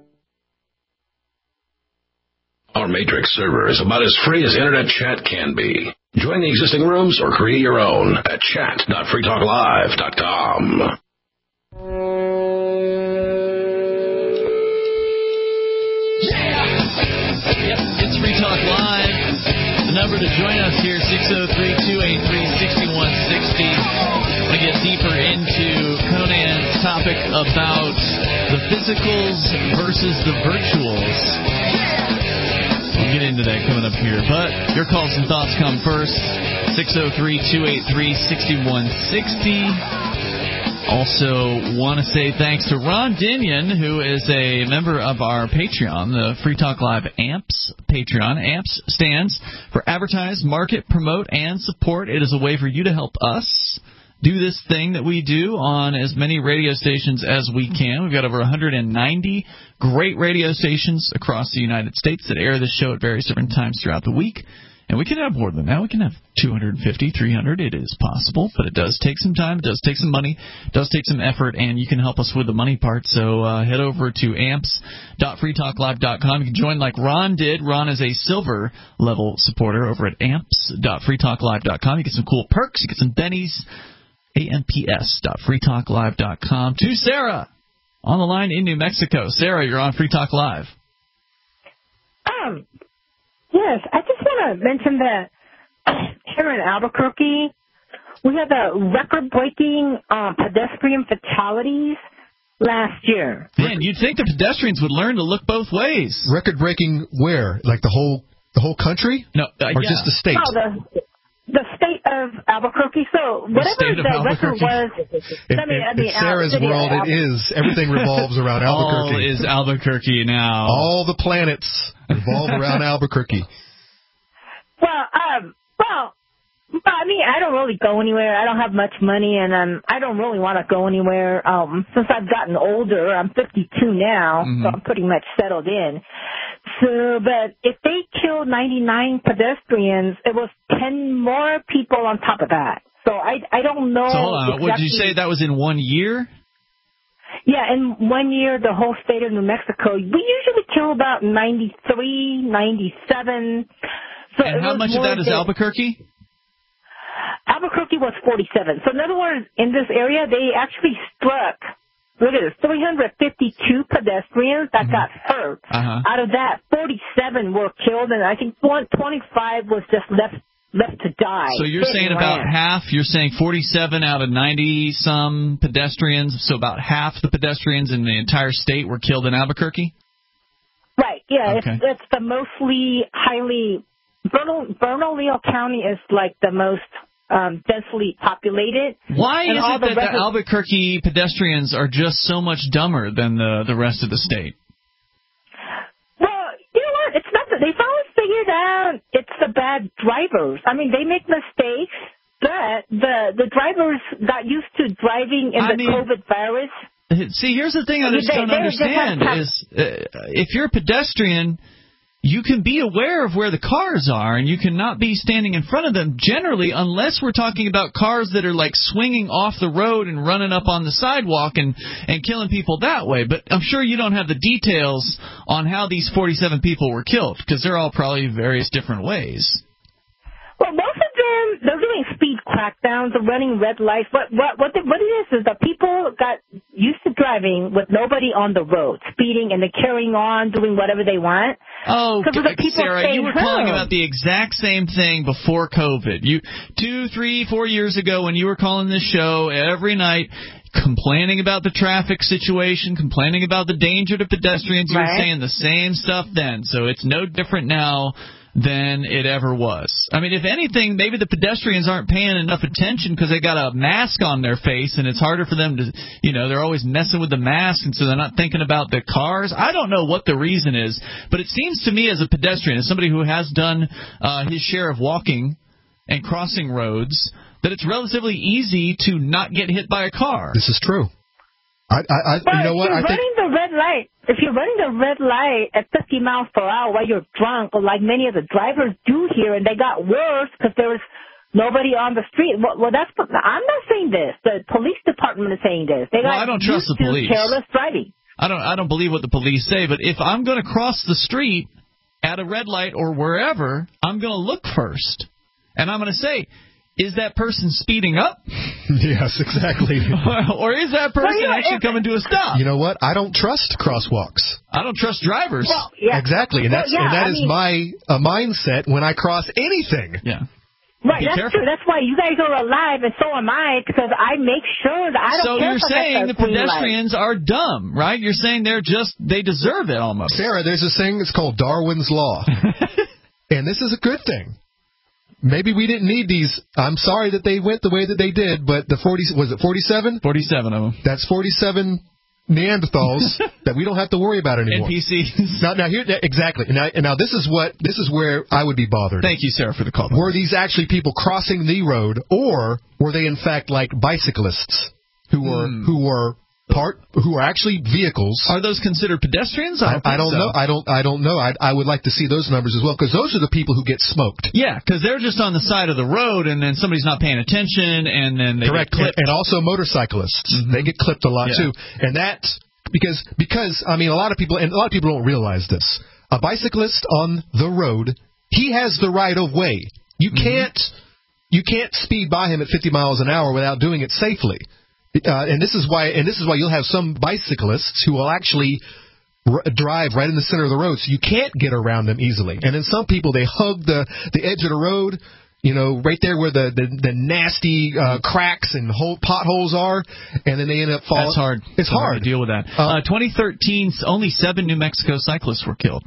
Our Matrix server is about as free as internet chat can be. Join the existing rooms or create your own at chat dot free talk live dot com. Yep, it's Free Talk Live. The number to join us here, six oh three, two eight three, six one six oh. We get deeper into Conan's topic about the physicals versus the virtuals. We'll get into that coming up here. But your calls and thoughts come first. six oh three, two eight three, six one six oh. Also want to say thanks to Ron Dinion, who is a member of our Patreon, the Free Talk Live AMPS Patreon. AMPS stands for Advertise, Market, Promote, and Support. It is a way for you to help us do this thing that we do on as many radio stations as we can. We've got over one hundred ninety great radio stations across the United States that air this show at various different times throughout the week. And we can have more than that. We can have two hundred fifty, three hundred. It is possible, but it does take some time. It does take some money. It does take some effort, and you can help us with the money part. So uh, head over to amps dot free talk live dot com. You can join like Ron did. Ron is a silver-level supporter over at amps dot free talk live dot com. You get some cool perks. You get some bennies. amps dot free talk live dot com. To Sarah on the line in New Mexico. Sarah, you're on Free Talk Live. Um, yes, I just want to mention that here in Albuquerque, we had the record-breaking uh, pedestrian fatalities last year. Man, you'd think the pedestrians would learn to look both ways. Record-breaking where? Like the whole the whole country? No, uh, or yeah. just the state? Oh, the the state of Albuquerque. So whatever the, the record was, in, I mean, in, I mean, in Sarah's world, it is. Everything revolves around Albuquerque. All is Albuquerque now. All the planets revolve around Albuquerque. Well, um, well, I mean, I don't really go anywhere. I don't have much money, and um, I don't really want to go anywhere. Um, since I've gotten older, I'm fifty-two now, mm-hmm. so I'm pretty much settled in. So, but if they killed ninety-nine pedestrians, it was ten more people on top of that. So I, I don't know. So hold on, exactly. What did you say that was in one year? Yeah, in one year, the whole state of New Mexico, we usually kill about ninety-three, ninety-seven. So and how much of that is than, Albuquerque? Albuquerque was forty-seven. So in other words, in this area, they actually struck, look at this, three hundred fifty-two pedestrians that mm-hmm. got hurt. Uh-huh. Out of that, forty-seven were killed, and I think twenty-five was just left left to die. So you're saying about ran. half, you're saying forty-seven out of ninety-some pedestrians, so about half the pedestrians in the entire state were killed in Albuquerque? Right, yeah. Okay. It's, it's the mostly highly... Bernal, Bernalillo County is like the most um, densely populated. Why and is all it that the, rest the of- Albuquerque pedestrians are just so much dumber than the, the rest of the state? Well, you know what? It's not that they finally figured out it's the bad drivers. I mean, they make mistakes, but the the drivers got used to driving in I the mean, COVID virus. See, here's the thing I just They- don't they just understand have- is uh, if you're a pedestrian, you can be aware of where the cars are, and you cannot be standing in front of them generally, unless we're talking about cars that are like swinging off the road and running up on the sidewalk and, and killing people that way. But I'm sure you don't have the details on how these forty-seven people were killed, because they're all probably various different ways. Well, most of them, they're doing speed crackdowns, they're running red lights. What what what, the, what it is is that people got used to driving with nobody on the road, speeding, and they're carrying on, doing whatever they want. Oh, Because of the people Sarah, staying you were home. calling about the exact same thing before COVID. You two, three, four years ago when you were calling this show every night, complaining about the traffic situation, complaining about the danger to pedestrians, you Right. were saying the same stuff then. So it's no different now than it ever was. I mean, if anything, maybe the pedestrians aren't paying enough attention because they got a mask on their face and it's harder for them to, you know, they're always messing with the mask and so they're not thinking about the cars. I don't know what the reason is, but it seems to me as a pedestrian, as somebody who has done uh, his share of walking and crossing roads, that it's relatively easy to not get hit by a car. This is true. I, I, I Well, you know if what? you're I think running the red light, if you're running the red light at fifty miles per hour while you're drunk, or like many of the drivers do here, and they got worse because there was nobody on the street. Well, well, that's I'm not saying this. The police department is saying this. They Well, got I don't trust used the to police. careless driving. I don't I don't believe what the police say, but if I'm going to cross the street at a red light or wherever, I'm going to look first. And I'm going to say, is that person speeding up? Yes, exactly. Or is that person Well, you know, actually if- coming to a stop? You know what? I don't trust crosswalks. I don't trust drivers. Well, yeah. Exactly, and Well, that's yeah, and that I is mean- my uh, mindset when I cross anything. Yeah. Right, Be that's careful. true. That's why you guys are alive, and so am I, because I make sure that I don't So care you're if I have saying to the green light. pedestrians are dumb, right? You're saying they're just, they deserve it almost. Sarah, there's this thing that's called Darwin's Law, and this is a good thing. Maybe we didn't need these. I'm sorry that they went the way that they did, but the forty was it forty-seven? forty-seven of them. That's forty-seven Neanderthals that we don't have to worry about anymore. N P Cs. Now, now here exactly. Now, now this is what this is where I would be bothered. Thank you, Sarah, for the call. Were these actually people crossing the road, or were they in fact like bicyclists who were Hmm. who were part who are actually vehicles? Are those considered pedestrians? I, I don't, I think don't so. know. I don't. I don't know. I, I would like to see those numbers as well, because those are the people who get smoked. Yeah, because they're just on the side of the road, and then somebody's not paying attention, and then they Correct. get clipped. And, and also motorcyclists, Mm-hmm. they get clipped a lot Yeah. too. And that because because I mean a lot of people and a lot of people don't realize this. A bicyclist on the road, he has the right of way. You Mm-hmm. can't you can't speed by him at fifty miles an hour without doing it safely. Uh, and this is why, and this is why you'll have some bicyclists who will actually r- drive right in the center of the road, so you can't get around them easily. And then some people, they hug the the edge of the road, you know, right there where the the, the nasty uh, cracks and hole, potholes are, and then they end up falling. That's hard. It's So hard to deal with that. Uh, twenty thirteen, only seven New Mexico cyclists were killed.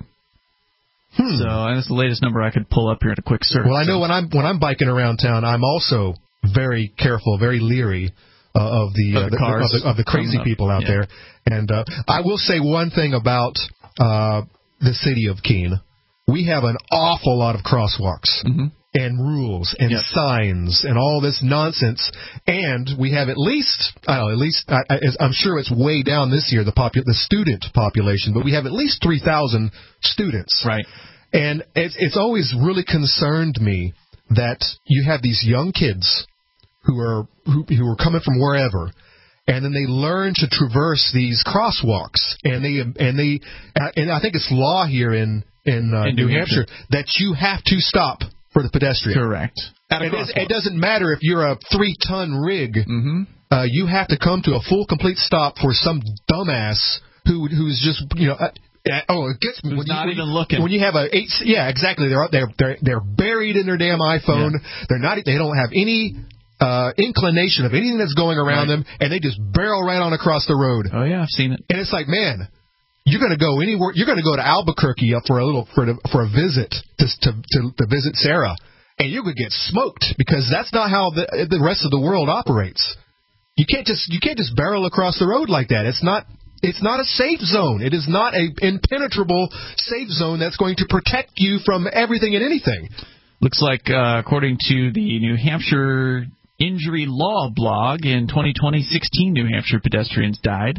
Hmm. So and that's the latest number I could pull up here at a quick search. Well, I know when I'm when I'm biking around town, I'm also very careful, very leery uh, of the, Of uh, the cars of, the of the crazy coming up. people out Yeah. there. And uh, I will say one thing about uh, the city of Keene: we have an awful lot of crosswalks. Mm-hmm. And rules and Yep. signs and all this nonsense, and we have at least I don't know, at least I, I, I'm sure it's way down this year the popu- the student population, but we have at least three thousand students. Right. And it's it's always really concerned me that you have these young kids who are who, who are coming from wherever, and then they learn to traverse these crosswalks, and they and they and I think it's law here in in, uh, In New, New Hampshire, Hampshire that you have to stop for the pedestrian. Correct. At a It, is, crosswalk. it doesn't matter if you're a three-ton rig. Mm-hmm. Uh, you have to come to a full, complete stop for some dumbass who who's just you know. Uh, uh, oh, it gets me Who's when you, not when even you, looking. When you have a eight, yeah, exactly. They're they're they're they're buried in their damn iPhone. Yeah. They're not. They don't have any uh, inclination of anything that's going around Right. them, and they just barrel right on across the road. Oh yeah, I've seen it. And it's like, man, you're going to go anywhere. You're going to go to Albuquerque up for a little for the, for a visit to, to to to visit Sarah. and you could get smoked because that's not how the, the rest of the world operates. You can't just you can't just barrel across the road like that. It's not it's not a safe zone. It is not a impenetrable safe zone that's going to protect you from everything and anything. Looks like, uh, according to the New Hampshire Injury Law blog, in twenty twenty, sixteen New Hampshire pedestrians died,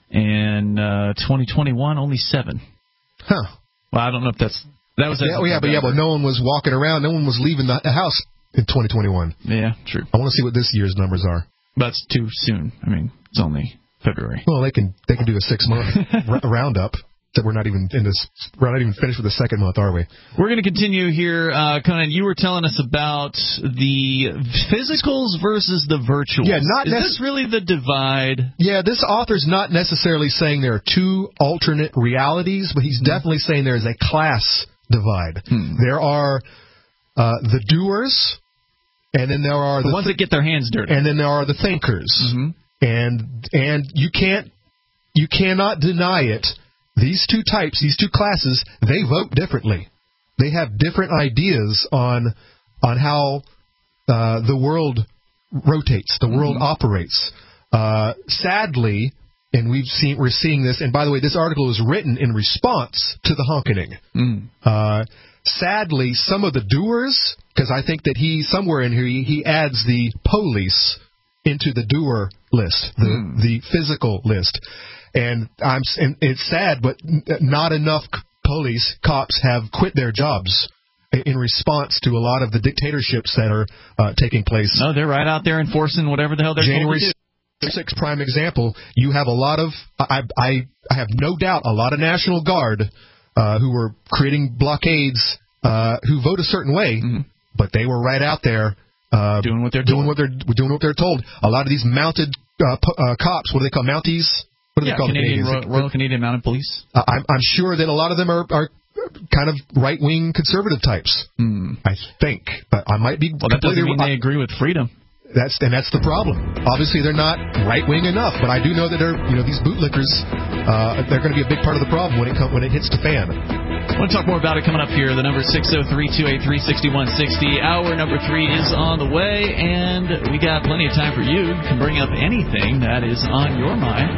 and uh, twenty twenty-one only seven. Huh. Well, I don't know if that's that was. Yeah, well, yeah, but yeah, but no one was walking around. No one was leaving the house in twenty twenty-one. Yeah, true. I want to see what this year's numbers are. That's too soon. I mean, it's only February. Well, they can they can do a six month r- roundup. That we're not even in this. We're not even finished with the second month, are we? We're going to continue here, uh, Conan. You were telling us about the physicals versus the virtuals. Yeah, not Is nec- this really the divide? Yeah, this author's not necessarily saying there are two alternate realities, but he's mm-hmm. definitely saying there is a class divide. Hmm. There are uh, the doers, and then there are the, the ones th- that get their hands dirty, and then there are the thinkers, mm-hmm. and and you can't you cannot deny it. These two types, these two classes, they vote differently. They have different ideas on on how uh, the world rotates, the world mm-hmm. operates. Uh, sadly, and we've seen we're seeing this. And by the way, this article is written in response to the honkening. Mm. Uh, sadly, some of the doers, because I think that he somewhere in here he, he adds the police into the doer list, the mm. the physical list. And I'm and it's sad, but not enough police cops have quit their jobs in response to a lot of the dictatorships that are uh, taking place. No, they're right out there enforcing whatever the hell they're January told to do. sixth prime example. You have a lot of I I, I have no doubt a lot of National Guard uh, who were creating blockades uh, who vote a certain way, mm-hmm. but they were right out there uh, doing what they're doing doing. what they're doing what they're told. A lot of these mounted uh, po- uh, cops, what do they call Mounties? What do yeah, they call Canadian the Royal, Royal Canadian Mounted Police. Uh, I'm, I'm sure that a lot of them are, are kind of right-wing conservative types. Mm. I think, but I might be. Well, that doesn't mean they agree with freedom. That's and that's the problem. Obviously, they're not right-wing enough, but I do know that they're, you know, these bootlickers, uh, they're going to be a big part of the problem when it come, when it hits the fan. I want to talk more about it coming up here. The number is six oh three, two eight three, six one six oh. Hour number three is on the way, and we got plenty of time for you. You can bring up anything that is on your mind.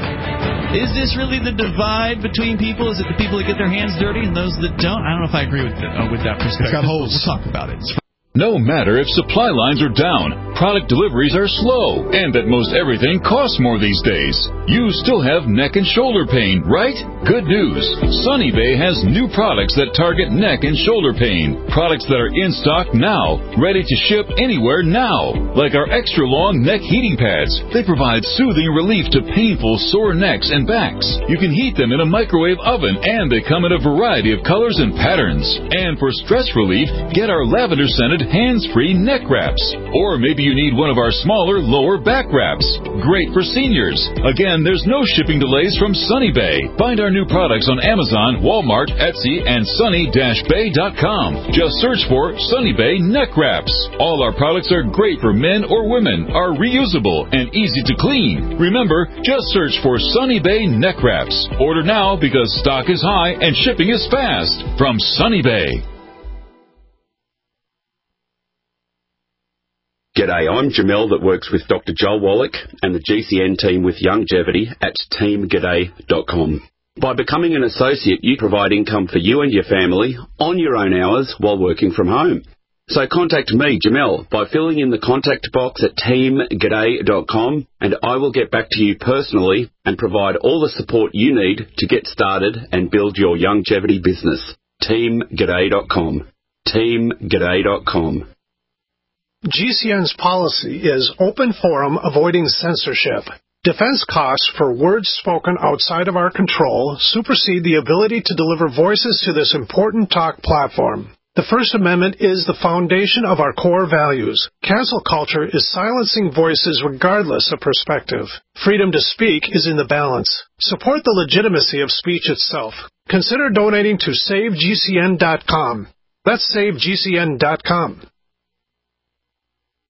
Is this really the divide between people? Is it the people that get their hands dirty and those that don't? I don't know if I agree with the, uh, with that perspective. It's got holes. We'll talk about it. It's No matter if supply lines are down, product deliveries are slow, and that most everything costs more these days, you still have neck and shoulder pain, right? Good news. Sunny Bay has new products that target neck and shoulder pain. Products that are in stock now, ready to ship anywhere now. Like our extra long neck heating pads. They provide soothing relief to painful sore necks and backs. You can heat them in a microwave oven, and they come in a variety of colors and patterns. And for stress relief, get our lavender scented hands-free neck wraps. Or maybe you need one of our smaller lower back wraps. Great for seniors. Again, there's no shipping delays from Sunny Bay. Find our new products on Amazon, Walmart, Etsy, and sunny dash bay dot com. Just search for Sunny Bay neck wraps. All our products are great for men or women, are reusable, and easy to clean. Remember, just search for Sunny Bay neck wraps. Order now because stock is high and shipping is fast. From Sunny Bay. G'day, I'm Jamel that works with Doctor Joel Wallach and the G C N team with Longevity at team g'day dot com. By becoming an associate, you provide income for you and your family on your own hours while working from home. So contact me, Jamel, by filling in the contact box at team g'day dot com, and I will get back to you personally and provide all the support you need to get started and build your longevity business. team g'day dot com. team g'day dot com. G C N's policy is open forum avoiding censorship. Defense costs for words spoken outside of our control supersede the ability to deliver voices to this important talk platform. The First Amendment is the foundation of our core values. Cancel culture is silencing voices regardless of perspective. Freedom to speak is in the balance. Support the legitimacy of speech itself. Consider donating to save G C N dot com. That's save G C N dot com.